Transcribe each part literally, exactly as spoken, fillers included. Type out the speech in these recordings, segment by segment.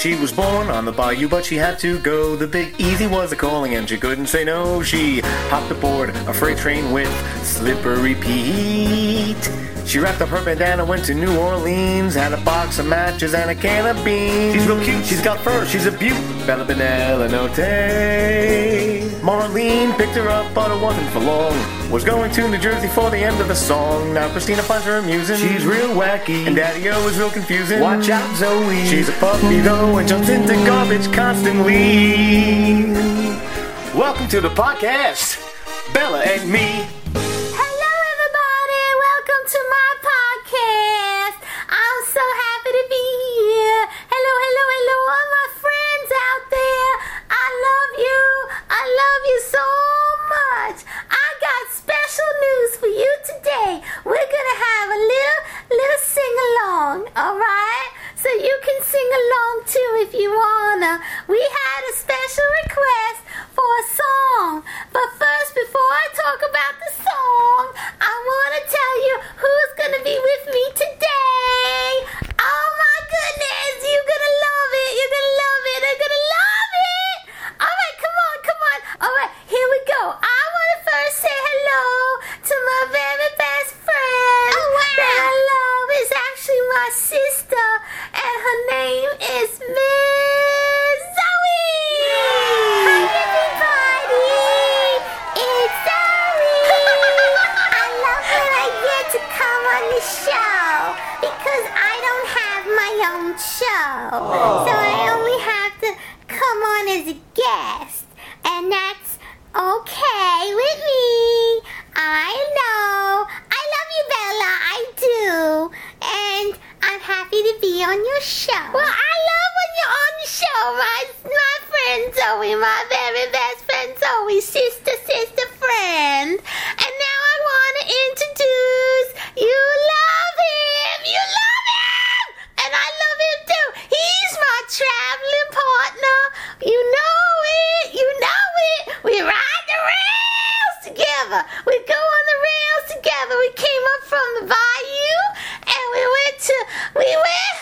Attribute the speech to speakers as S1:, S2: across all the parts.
S1: She was born on the bayou, but she had to go. The Big Easy was a calling, and she couldn't say no. She hopped aboard a freight train with Slippery Pete. She wrapped up her bandana, went to New Orleans, had a box of matches and a can of beans. She's real cute, she's got fur, she's a beaut. Bella Benelanote. Marlene picked her up, but it wasn't for long. Was going to New Jersey for the end of the song. Now Christina finds her amusing. She's real wacky, and Daddy-O is real confusing. Watch out, Zoe. She's a puppy though, and jumps into garbage constantly. Welcome to the podcast, Bella and me.
S2: Hello, everybody. Welcome to my podcast. I'm so happy to be here. Hello, hello, hello, all my friends out there. I love you. I love you so much. I got special news for you today. We're gonna have a little, little sing-along, all right? So you can sing along too if you wanna. We had a special request for a song. But first, before I talk about the song, I wanna tell you who's gonna be with me today. Oh my goodness, you're gonna love it. You're gonna love it. You're gonna love it. All right, come on, come on. All right, here we go. I wanna first say hello to my very best friend. Oh wow. Hello is actually my sister, and her name is Miss Zoe. Hi everybody, it's Zoe. I love when I get to come on the show because I don't have my own show, oh. So I only have to come on as a guest, and that's okay with me. I know. I love you, Bella. I do. And I'm happy to be on your show. Well, I love when you're on the show. My, my friend Zoe, my very best friend Zoe, sister, sister friend. And now I want to introduce, you love him. You love him. And I love him too. He's my traveling partner. You know it. You know it. We ride the rails together. We go on the rails together. We came up from the bayou and we went to, we went,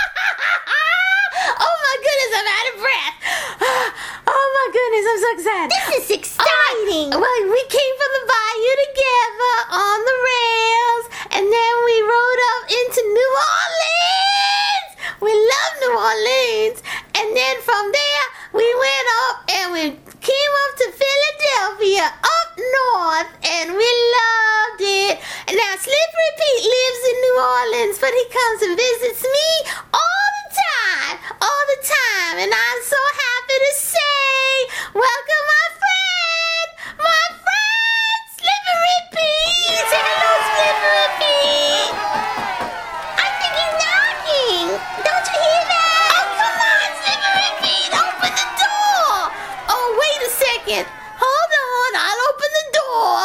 S2: oh my goodness, I'm out of breath. Oh my goodness, I'm so excited. This is exciting. Right. Well, we came from the bayou together on the rails, and then we rode up into New Orleans. We love New Orleans. And then from there, we went up and we came up to Philadelphia, up north, and we loved it. And now Slippery Pete lives in New Orleans, but he comes and visits me all the time, all the time. And I'm so happy to say, welcome my friend, my friend, Slippery Pete. Say hello, Slippery Pete. I think he's knocking. Don't you hear that? Oh, come on, Slippery Pete, open the door. Oh, wait a second. Hold on, I'll open the door.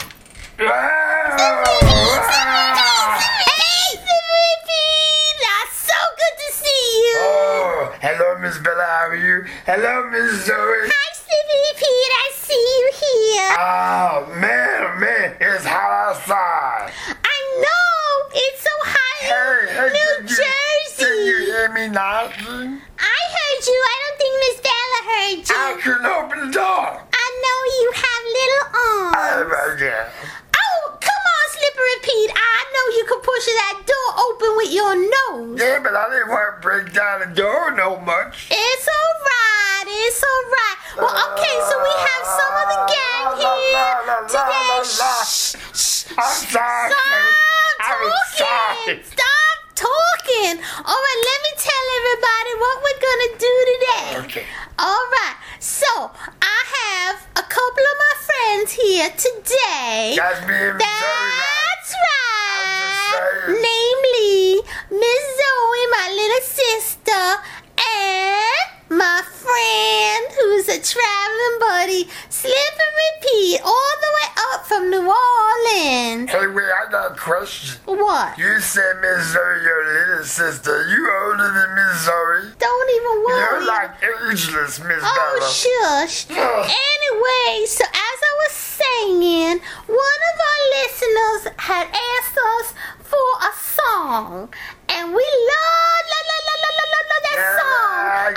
S2: Slippery Pete, Slippery Pete, hey, Slippery Pete, that's so good to see you.
S3: Oh, hello, Miss Bella, how are you? Hello, Miss Zoe.
S2: Hi, Slippery Pete, I see you here.
S3: Oh, man, man, it's hot outside.
S2: I know, it's so hot
S3: Hey,
S2: in
S3: hey,
S2: New
S3: did you,
S2: Jersey.
S3: Did you hear me knocking?
S2: I heard you, I don't think Miss Bella heard you.
S3: I couldn't open the door.
S2: I know you have little arms.
S3: I heard you.
S2: Oh, come on, Slippery Pete. I know you can push that door open with your nose.
S3: Yeah, but I didn't want to break down the door no much.
S2: It's all right. It's all right. Well, okay, so we have some of the gang here today. Shh, shh,
S3: I'm sorry.
S2: Stop
S3: I'm
S2: talking.
S3: sorry.
S2: Stop talking. All right, let me tell everybody what we're going to do today.
S3: Okay.
S2: All right. So, I have a couple of my friends here today.
S3: That's me and Miss Zoe, right?
S2: That's right.
S3: I'm just saying.
S2: Namely, Miss Zoe, my little sister, and my friend who's a traveling buddy, Slippery Pete, all the way up from New Orleans.
S3: Hey, wait, I got a question.
S2: What?
S3: You said Miss Zoe, your little sister. You older than Miss Zoe.
S2: Don't even worry.
S3: You're like ageless, Miss
S2: Oh,
S3: Bella.
S2: shush. Anyway, so as I was saying, one of our listeners had asked us for a song, and we love, love, love, love, love, love, love that
S3: Yeah,
S2: song.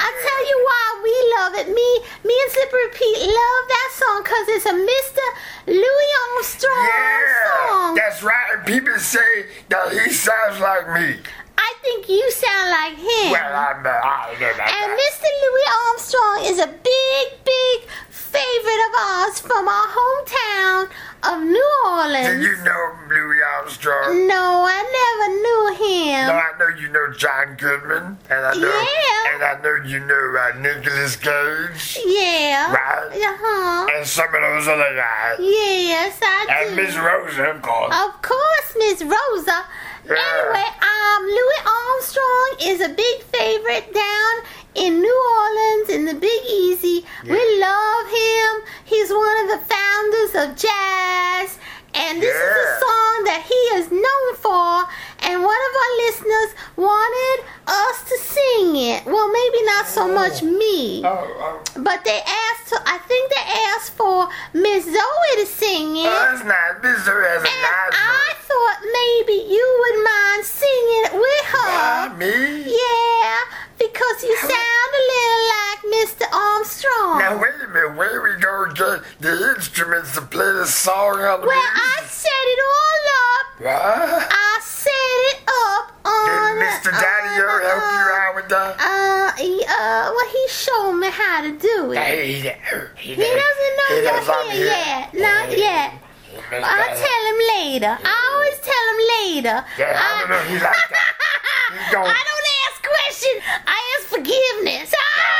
S2: because it's a Mister Louis Armstrong
S3: Yeah,
S2: song.
S3: that's right. And people say that he sounds like me.
S2: I think you sound like him.
S3: Well, I'm uh, I know that.
S2: And Mister Louis Armstrong is a big, big favorite of ours from our hometown of New Orleans.
S3: Did you know Louis Armstrong?
S2: No, I never knew him.
S3: No, I know you know John Goodman, and I know,
S2: Yeah.
S3: and I know you know uh, Nicolas Cage,
S2: Yeah.
S3: Right.
S2: Uh-huh.
S3: and some of those other guys,
S2: Yes, I
S3: and
S2: do.
S3: Miss Rosa, of course.
S2: Of course, Miss Rosa.
S3: Yeah.
S2: Anyway, um, Louis Armstrong is a big favorite down in New Orleans in the Big Easy. We love him. He's one of the founders of jazz. And this is a
S3: Yeah.
S2: song that he is known for. And one of our listeners wanted us to sing it. Well, maybe not so much me.
S3: Oh, oh,
S2: But they asked, I think they asked for Miss Zoe to sing it.
S3: oh, that's nice. Miss Zoe has a
S2: And
S3: nice
S2: I thought maybe you would mind singing it with her.
S3: voice. Me?
S2: Yeah, because you sound a little like Mister Armstrong.
S3: Now wait a minute. Where we go get the instruments to play the song on the
S2: Well, I
S3: music?
S2: set it all up.
S3: What?
S2: I set it up on.
S3: Did Mister Daddy-O
S2: uh,
S3: help you out with that?
S2: Uh, he, uh, well, he showed me how to do it.
S3: Hey, he,
S2: He
S3: he,
S2: doesn't know
S3: he
S2: you're
S3: knows I'm
S2: here yet. Not yet. I'll tell him later. I always tell him later.
S3: Yeah, I don't know. He like that. He don't.
S2: I don't ask questions. I ask forgiveness.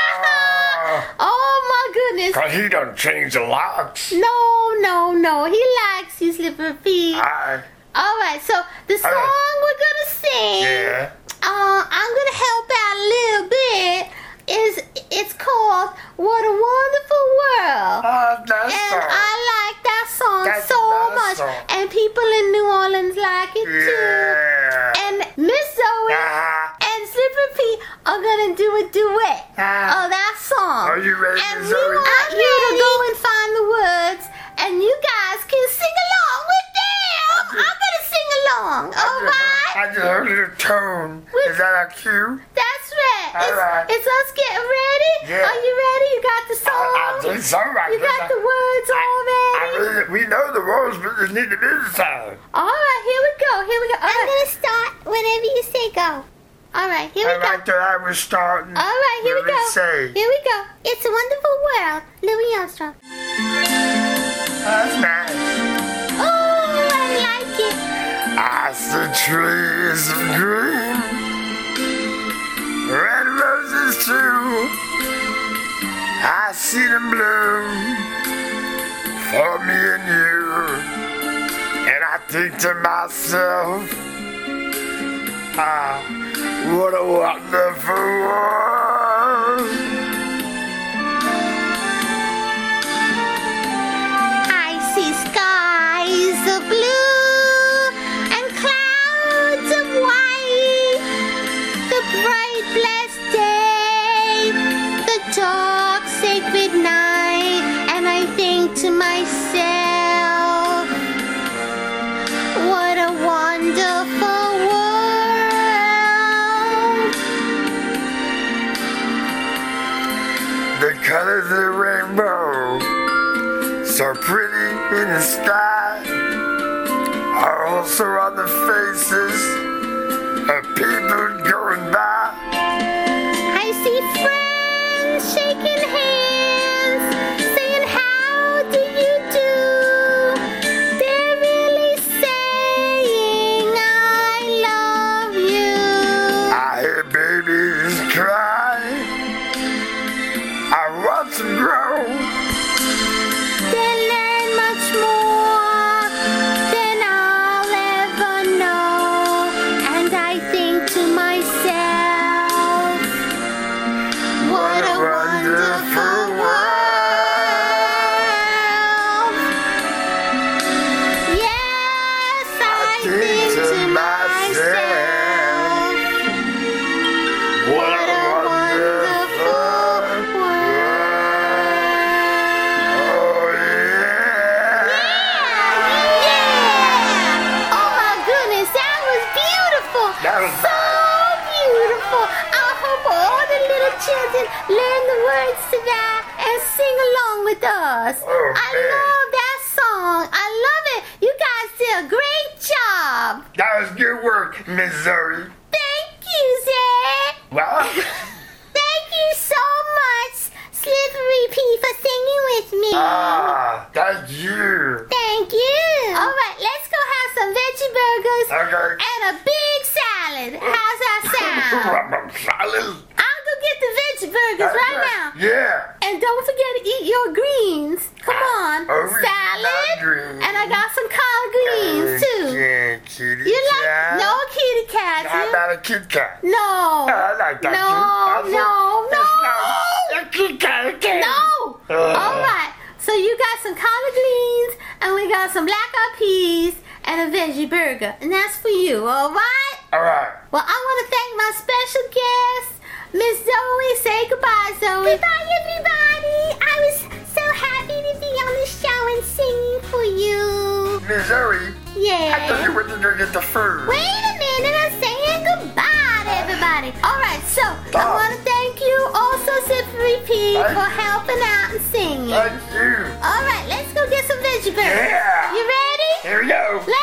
S3: Oh.
S2: Oh my goodness.
S3: Cause he done changed the locks.
S2: No, no, no. He likes you slippery feet.
S3: I,
S2: All right. So the song we're gonna sing.
S3: yeah.
S2: Uh, I'm gonna help out a little bit. Is it's called "What a Wonderful World."
S3: Oh, that's
S2: And
S3: all.
S2: I like that song
S3: That's
S2: so
S3: a nice
S2: much.
S3: song.
S2: And people in New Orleans like it
S3: Yeah.
S2: too. And Miss Zoe
S3: Ah.
S2: and Slippery Pete are gonna do a duet
S3: Ah.
S2: of that song.
S3: Are you ready,
S2: And
S3: Miss
S2: we
S3: Zoe?
S2: want
S3: I'm
S2: you to go and find the words, and you guys can sing along with them. I'm gonna sing along.
S3: I
S2: All
S3: just,
S2: right.
S3: I just heard a tone.
S2: With-
S3: Is that a cue?
S2: That's right.
S3: All
S2: It's,
S3: right.
S2: it's us getting ready.
S3: Yeah.
S2: Are you ready? You got the song.
S3: I, I think so. I
S2: You
S3: guess
S2: got
S3: I-
S2: the words
S3: I,
S2: all ready.
S3: really, we know the words, but just need the music sound.
S2: All right, here we go. Here we go. I'm gonna start whenever you say go. All right, here we
S3: I
S2: go.
S3: like that I was starting.
S2: All right, here we
S3: Let me
S2: go.
S3: say.
S2: Here we go. It's a wonderful world, Louis Armstrong.
S3: That's nice.
S2: Oh, I like it.
S3: I see trees of green, red roses too. I see them bloom for me and you. And I think to myself, ah, what a wonderful world.
S2: I see skies of blue and clouds of white. The bright, blessed day, the dark, sacred night. And I think to myself, what a wonderful world.
S3: The colors of the rainbow, so pretty in the sky, are also on the faces of people going by.
S2: I see friends shaking hands, saying, how do you do? They're really saying, I love you.
S3: I hear babies cry. I watch them grow.
S2: They learn much more than I'll ever know. And I think to myself, what a wonderful world. Yes, I think to myself,
S3: What
S2: what a wonderful world.
S3: Oh, yeah.
S2: Yeah! Oh my goodness, that was beautiful.
S3: That was
S2: so beautiful. I hope all the little children learn the words to that and and sing along with us.
S3: Oh,
S2: I
S3: man.
S2: love that song. I love it. You guys did a great job.
S3: That was good work, Miss Zoe.
S2: Thank you, Zach.
S3: Well,
S2: Thank you so much, Slippery P, for singing with me.
S3: ah, thank you.
S2: Thank you. All right, let's go have some veggie burgers
S3: Okay.
S2: and a big salad. How's that sound?
S3: Salad.
S2: I'll go get the veggie burgers right now.
S3: Yeah.
S2: And don't forget to eat your greens. Come on.
S3: Oh, we
S2: Salad.
S3: love greens.
S2: And I got some collard greens, too.
S3: Yeah, kitty
S2: You like
S3: cat.
S2: no kitty cats?
S3: How
S2: you-
S3: about a Kit Kat?
S2: No.
S3: I like that.
S2: No,
S3: too.
S2: no, no.
S3: A Kit Kat again.
S2: No.
S3: Uh.
S2: All right. So you got some collard greens, and we got some black eyed peas, and a veggie burger. And that's for you, all right?
S3: All right.
S2: Well, I want to thank my special guest, Miss Zoe. Say goodbye, Zoe. Goodbye, everybody. I was so happy to be on the show and singing for you.
S3: Miss Zoe, I thought
S2: Yeah.
S3: you went to go get the food.
S2: Wait a minute, I'm saying goodbye to everybody. All right, so I
S3: Stop.
S2: want to thank you also, Slippery P,
S3: Thank
S2: for
S3: you.
S2: helping out and singing.
S3: Thank you.
S2: All right, let's go get some veggie burgers.
S3: Yeah.
S2: You ready?
S3: Here we go.
S2: Let's